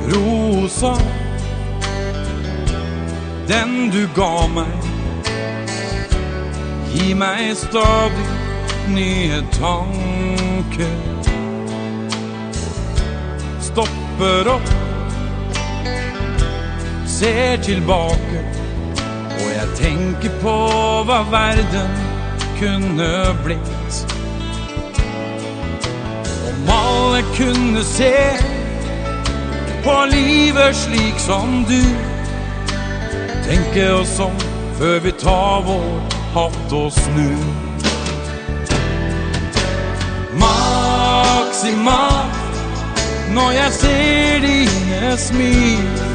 rosa, den du ga meg, gi meg stadig nye tanker. Stopper opp, ser tilbake, og jeg tenker på hva verden kunne blitt. Om alle kunne se på livet slik som du, tenke oss om før vi tar vår hatt og snur. Maksimalt når jeg ser dine smil,